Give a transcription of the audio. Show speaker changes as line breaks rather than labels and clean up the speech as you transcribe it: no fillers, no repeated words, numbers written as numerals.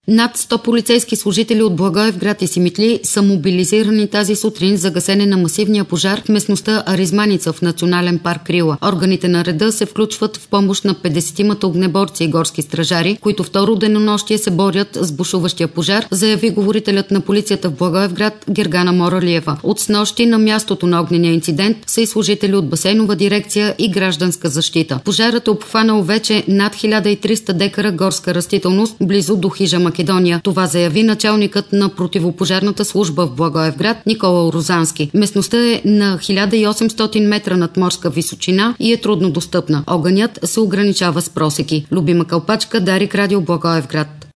Над 100 полицейски служители от Благоевград и Симитли са мобилизирани тази сутрин за гасене на масивния пожар в местността Аризманица в национален парк Рила. Органите на реда се включват в помощ на 50-мата огнеборци и горски стражари, които второ денонощие се борят с бушуващия пожар, заяви говорителят на полицията в Благоевград Гергана Моралиева. От снощи на мястото на огнения инцидент са и служители от басейнова дирекция и гражданска защита. Пожарът е обхванал вече над 1300 декара горска растителност близо до хижа Македония. Това заяви началникът на противопожарната служба в Благоевград Никола Орозански. Местността е на 1800 метра над морска височина и е трудно достъпна. Огънят се ограничава с просеки. Любима Калпачка, Дарик Радио, Благоевград.